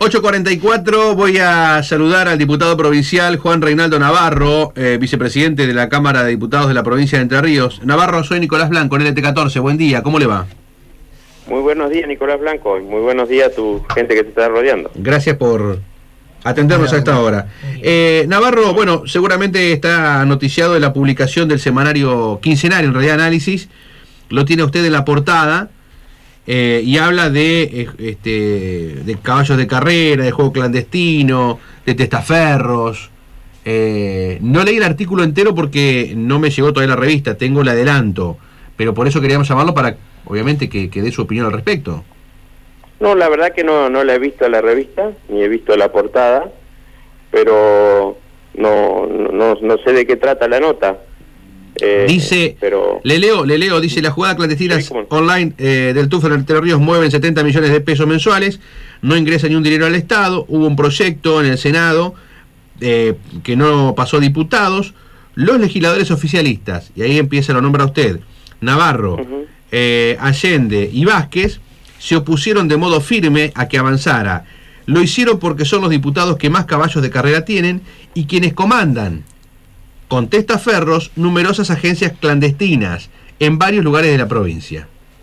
8:44, voy a saludar al diputado provincial Juan Reinaldo Navarro, vicepresidente de la Cámara de Diputados de la provincia de Entre Ríos. Navarro, soy Nicolás Blanco, en LT14, buen día, ¿cómo le va? Muy buenos días, Nicolás Blanco, y muy buenos días a tu gente que te está rodeando. Gracias por atendernos a esta hora. Navarro, bueno, seguramente está noticiado de la publicación del semanario quincenario, en realidad Análisis, lo tiene usted en la portada. Y habla de caballos de carrera, de juego clandestino, de testaferros. No leí el artículo entero porque no me llegó todavía la revista, tengo el adelanto, pero por eso queríamos llamarlo para, obviamente, que dé su opinión al respecto. No, la verdad que no la he visto la revista, ni he visto la portada, pero no sé de qué trata la nota. Dice, pero le leo, dice: la jugada clandestina online del TUF en Entre Ríos mueven 70 millones de pesos mensuales, no ingresa ni un dinero al Estado, hubo un proyecto en el Senado que no pasó a diputados, los legisladores oficialistas, y ahí empieza, lo nombra usted, Navarro, Allende y Vázquez, se opusieron de modo firme a que avanzara. Lo hicieron porque son los diputados que más caballos de carrera tienen y quienes comandan con testaferros numerosas agencias clandestinas en varios lugares de la provincia.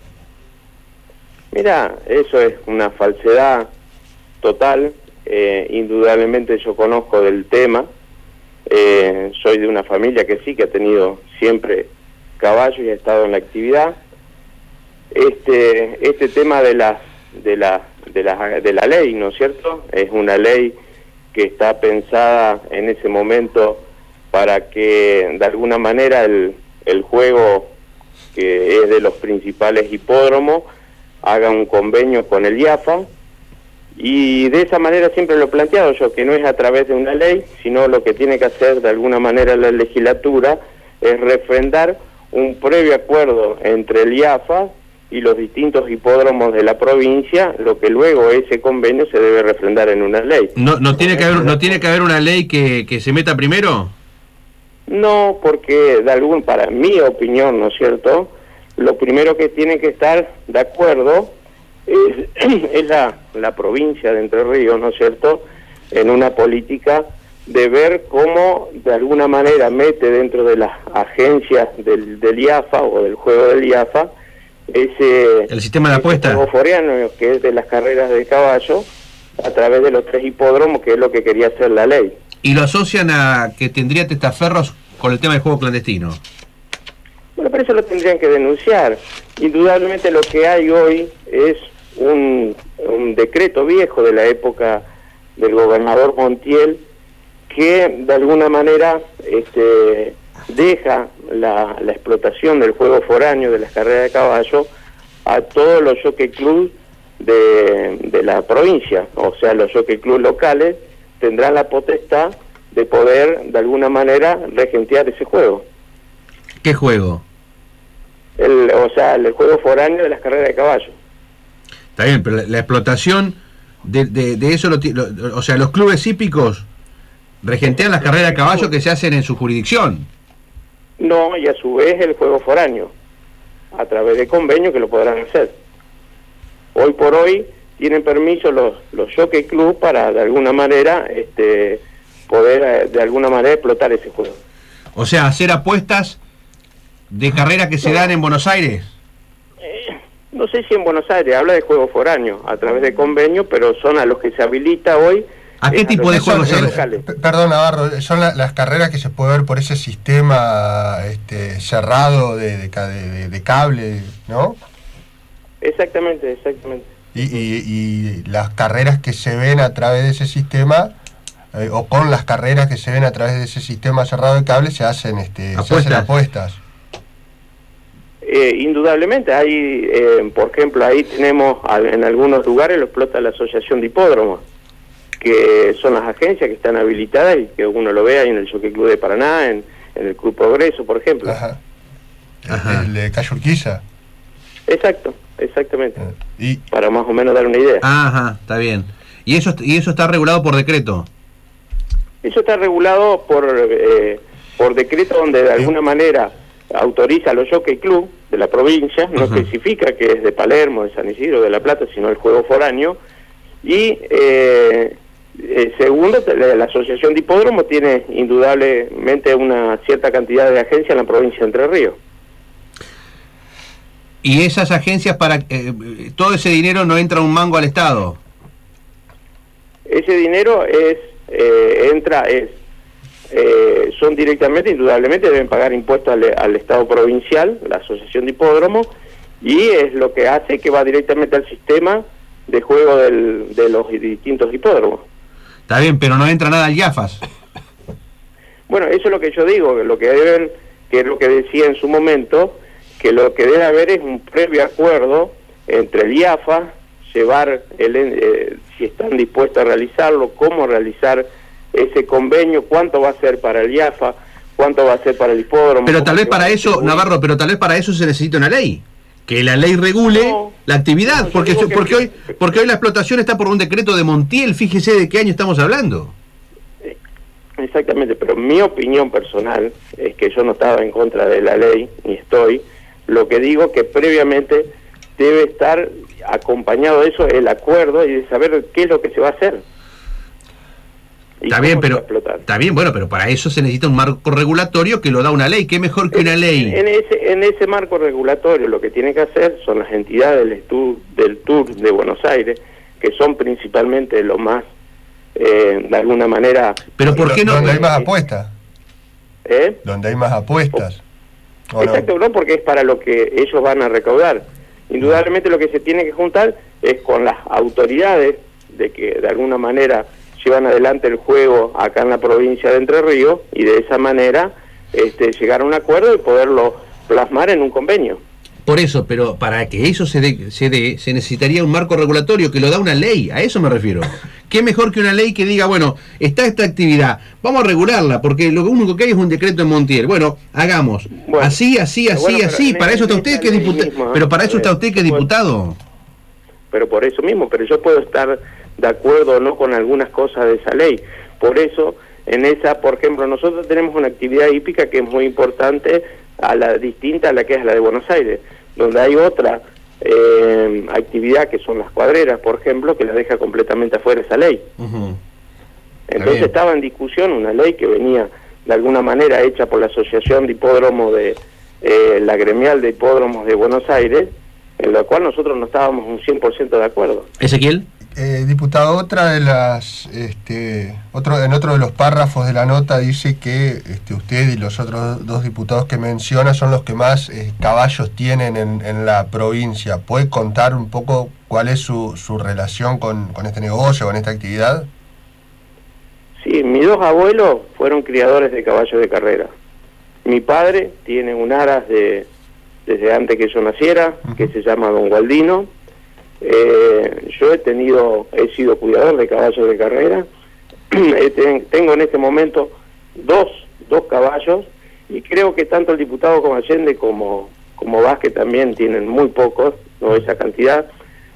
Mira, eso es una falsedad total. Indudablemente yo conozco del tema, soy de una familia que sí, que ha tenido siempre caballos y ha estado en la actividad. Este tema de la ley, ¿no es cierto? Es una ley que está pensada en ese momento para que de alguna manera el juego, que es de los principales hipódromos, haga un convenio con el IAFA, y de esa manera siempre lo he planteado yo, que no es a través de una ley, sino lo que tiene que hacer de alguna manera la legislatura es refrendar un previo acuerdo entre el IAFA y los distintos hipódromos de la provincia, lo que luego ese convenio se debe refrendar en una ley. ¿No tiene que haber una ley que se meta primero? No, porque para mi opinión, ¿no es cierto?, lo primero que tiene que estar de acuerdo es la provincia de Entre Ríos, ¿no es cierto?, en una política de ver cómo de alguna manera mete dentro de las agencias del IAFA o del juego del IAFA el sistema de apuestas, juego foráneo, que es de las carreras de caballo, a través de los 3 hipódromos, que es lo que quería hacer la ley. Y lo asocian a que tendría testaferros con el tema del juego clandestino. Bueno, pero eso lo tendrían que denunciar. Indudablemente lo que hay hoy es un decreto viejo de la época del gobernador Montiel, que de alguna manera deja la explotación del juego foráneo, de las carreras de caballo, a todos los jockey club de la provincia. O sea, los jockey club locales tendrán la potestad de poder de alguna manera regentear ese juego. ¿Qué juego? El juego foráneo de las carreras de caballo. Está bien, pero la explotación de eso, o sea, los clubes hípicos regentean las carreras de caballo que se hacen en su jurisdicción. No, y a su vez el juego foráneo, a través de convenios que lo podrán hacer. Hoy por hoy tienen permiso los jockey club para de alguna manera poder de alguna manera explotar ese juego. O sea, hacer apuestas de carreras que se dan en Buenos Aires. No sé si en Buenos Aires, habla de juego foráneo, a través de convenio, pero son a los que se habilita hoy. ¿A qué tipo de juegos se locales? Perdón, Navarro, son las carreras que se puede ver por ese sistema cerrado de cable, ¿no? Exactamente. Y las carreras que se ven a través de ese sistema, o con las carreras que se ven a través de ese sistema cerrado de cable, se hacen apuestas. Indudablemente, hay, por ejemplo, ahí tenemos, en algunos lugares lo explota la Asociación de Hipódromos, que son las agencias que están habilitadas y que uno lo ve ahí en el Jockey Club de Paraná, en el Club Progreso, por ejemplo. Ajá. El de Calle Urquiza. Exactamente. Y para más o menos dar una idea. Ajá, está bien. ¿Y eso está regulado por decreto? Eso está regulado por decreto, donde de alguna manera autoriza a los Jockey Club de la provincia, no especifica que es de Palermo, de San Isidro, de La Plata, sino el juego foráneo, Y segundo, la Asociación de Hipódromos tiene indudablemente una cierta cantidad de agencias en la provincia de Entre Ríos. ¿Y esas agencias, para todo ese dinero no entra un mango al Estado? Ese dinero son directamente, indudablemente deben pagar impuestos al Estado provincial, la Asociación de Hipódromos, y es lo que hace que va directamente al sistema de juego de los distintos hipódromos. Está bien, pero no entra nada al IAFAS. Bueno, eso es lo que yo digo, lo que deben, que es lo que decía en su momento, que lo que debe haber es un previo acuerdo entre el IAFA, llevar si están dispuestos a realizarlo, cómo realizar ese convenio, cuánto va a ser para el IAFA, cuánto va a ser para el hipódromo. Pero tal vez para eso, Navarro, para eso se necesita una ley. Que la ley regule la actividad, no, porque hoy la explotación está por un decreto de Montiel, fíjese de qué año estamos hablando. Exactamente, pero mi opinión personal es que yo no estaba en contra de la ley, ni estoy. Lo que digo que previamente debe estar acompañado de eso el acuerdo y de saber qué es lo que se va a hacer. Está bien, pero para eso se necesita un marco regulatorio que lo da una ley. ¿Qué mejor que una ley? En ese marco regulatorio lo que tiene que hacer son las entidades del Tour de Buenos Aires, que son principalmente lo más, de alguna manera... ¿Pero por qué no? Donde hay más apuestas. Donde hay más apuestas. Exacto, no, porque es para lo que ellos van a recaudar. Indudablemente lo que se tiene que juntar es con las autoridades de que de alguna manera llevan adelante el juego acá en la provincia de Entre Ríos, y de esa manera llegar a un acuerdo y poderlo plasmar en un convenio. Por eso, pero para que eso se dé, se necesitaría un marco regulatorio que lo da una ley, a eso me refiero. ¿Qué mejor que una ley que diga, bueno, está esta actividad, vamos a regularla, porque lo único que hay es un decreto en Montiel? Bueno, hagamos así, para eso está usted que es diputado. Pero para eso está usted que es diputado. Pero por eso mismo, pero yo puedo estar de acuerdo o no con algunas cosas de esa ley. Por eso, por ejemplo, nosotros tenemos una actividad hípica que es muy importante, distinta a la que es la de Buenos Aires, donde hay otra actividad que son las cuadreras, por ejemplo, que la deja completamente afuera esa ley. Entonces estaba en discusión una ley que venía de alguna manera hecha por la Asociación de Hipódromos la gremial de hipódromos de Buenos Aires, en la cual nosotros no estábamos un 100% de acuerdo. Ezequiel. Diputado, otra de las, en otro de los párrafos de la nota dice que usted y los otros dos diputados que menciona son los que más caballos tienen en la provincia. ¿Puede contar un poco cuál es su relación con este negocio, con esta actividad? Sí, mis dos abuelos fueron criadores de caballos de carrera. Mi padre tiene un aras desde antes que yo naciera, que se llama Don Gualdino. Yo he sido cuidador de caballos de carrera. Tengo en este momento dos caballos, y creo que tanto el diputado como Allende como Vázquez también tienen muy pocos, no esa cantidad.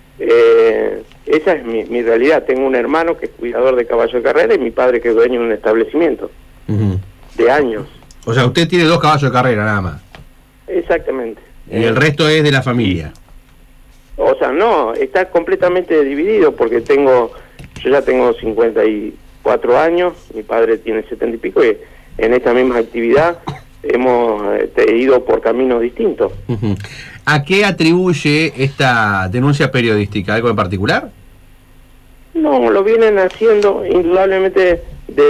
Esa es mi realidad. Tengo un hermano que es cuidador de caballos de carrera y mi padre que es dueño de un establecimiento de años. O sea, usted tiene 2 caballos de carrera nada más. Exactamente. Y el resto es de la familia. O sea, no, está completamente dividido, porque yo ya tengo 54 años, mi padre tiene 70 y pico, y en esta misma actividad hemos ido por caminos distintos. ¿A qué atribuye esta denuncia periodística? ¿Algo en particular? No, lo vienen haciendo indudablemente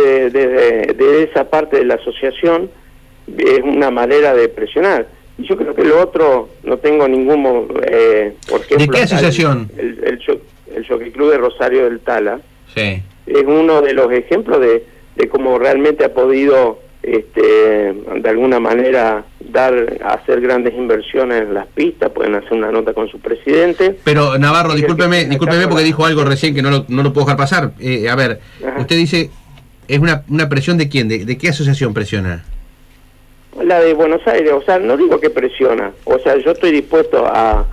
de esa parte de la asociación, es una manera de presionar. Y yo creo que lo otro, no tengo ningún... por ejemplo, ¿de qué asociación? El Jockey Club de Rosario del Tala. Sí. Es uno de los ejemplos de cómo realmente ha podido, de alguna manera, hacer grandes inversiones en las pistas. Pueden hacer una nota con su presidente. Pero, Navarro, discúlpeme porque dijo algo recién que no lo puedo dejar pasar. A ver, usted dice, ¿es una presión de quién? ¿De qué asociación presiona? La de Buenos Aires. O sea, no digo que presiona, o sea, yo estoy dispuesto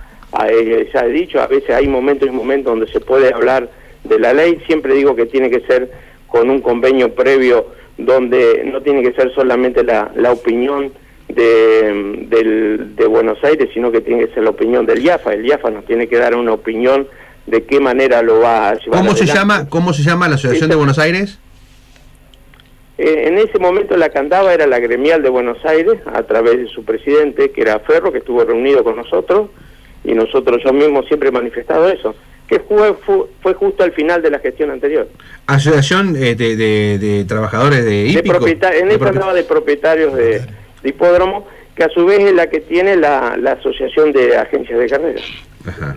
ya he dicho, a veces hay momentos y momentos donde se puede hablar de la ley. Siempre digo que tiene que ser con un convenio previo, donde no tiene que ser solamente la opinión de Buenos Aires, sino que tiene que ser la opinión del IAFA. El IAFA nos tiene que dar una opinión de qué manera lo va a llevar adelante. ¿Cómo se llama la Asociación de Buenos Aires? En ese momento la que andaba era la Gremial de Buenos Aires, a través de su presidente, que era Ferro, que estuvo reunido con nosotros, y yo mismo siempre he manifestado eso, que fue justo al final de la gestión anterior. Asociación de trabajadores de hípico. Andaba de propietarios de hipódromo, que a su vez es la que tiene la Asociación de Agencias de Carreras. Ajá.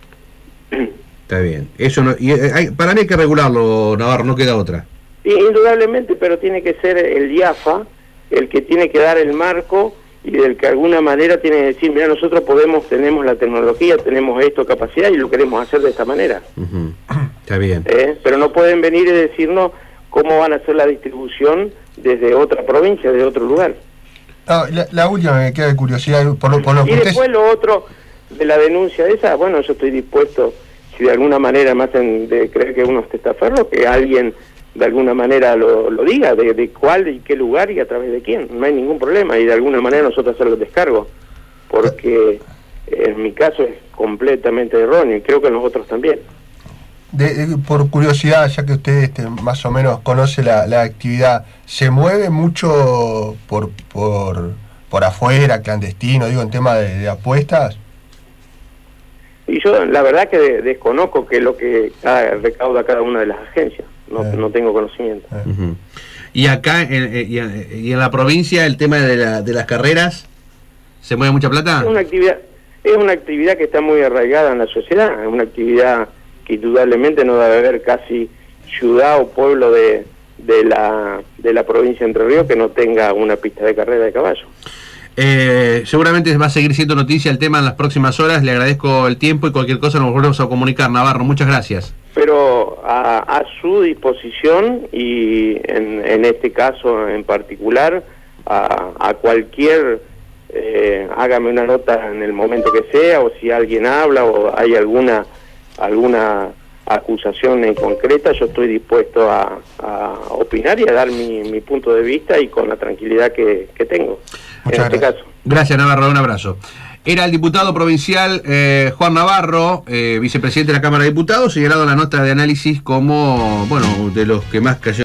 Está bien. Eso no, para mí hay que regularlo, Navarro, no queda otra. Indudablemente, pero tiene que ser el IAFA el que tiene que dar el marco y del que de alguna manera tiene que decir, mira, nosotros tenemos la tecnología, tenemos esto, capacidad y lo queremos hacer de esta manera. Está bien. Pero no pueden venir y decirnos cómo van a hacer la distribución desde otra provincia, de otro lugar. La última me queda de curiosidad por lo que después lo otro de la denuncia de esa, bueno, yo estoy dispuesto, si de alguna manera me hacen de creer que uno es testaferro, que alguien de alguna manera lo diga, de cuál y qué lugar y a través de quién, no hay ningún problema, y de alguna manera nosotros hacer el descargo, porque en mi caso es completamente erróneo y creo que en los otros también. Por curiosidad, ya que usted más o menos conoce la actividad, ¿se mueve mucho por afuera, clandestino, digo, en tema de apuestas? Y yo la verdad que desconozco qué es lo que recauda cada una de las agencias, no tengo conocimiento. Y acá y en la provincia el tema de las carreras, ¿se mueve mucha plata? Es una actividad que está muy arraigada en la sociedad, es una actividad que indudablemente no debe haber casi ciudad o pueblo de la provincia de Entre Ríos que no tenga una pista de carrera de caballo. Seguramente va a seguir siendo noticia el tema en las próximas horas. Le agradezco el tiempo y cualquier cosa nos volvemos a comunicar. Navarro, muchas gracias. Pero a su disposición y en este caso en particular a cualquier hágame una nota en el momento que sea, o si alguien habla o hay alguna acusación en concreta, yo estoy dispuesto a opinar y a dar mi punto de vista y con la tranquilidad que tengo. Muchas gracias. Caso. Gracias, Navarro, un abrazo. Era el diputado provincial Juan Navarro, vicepresidente de la Cámara de Diputados, señalado en la nota de análisis como, bueno, de los que más cayó.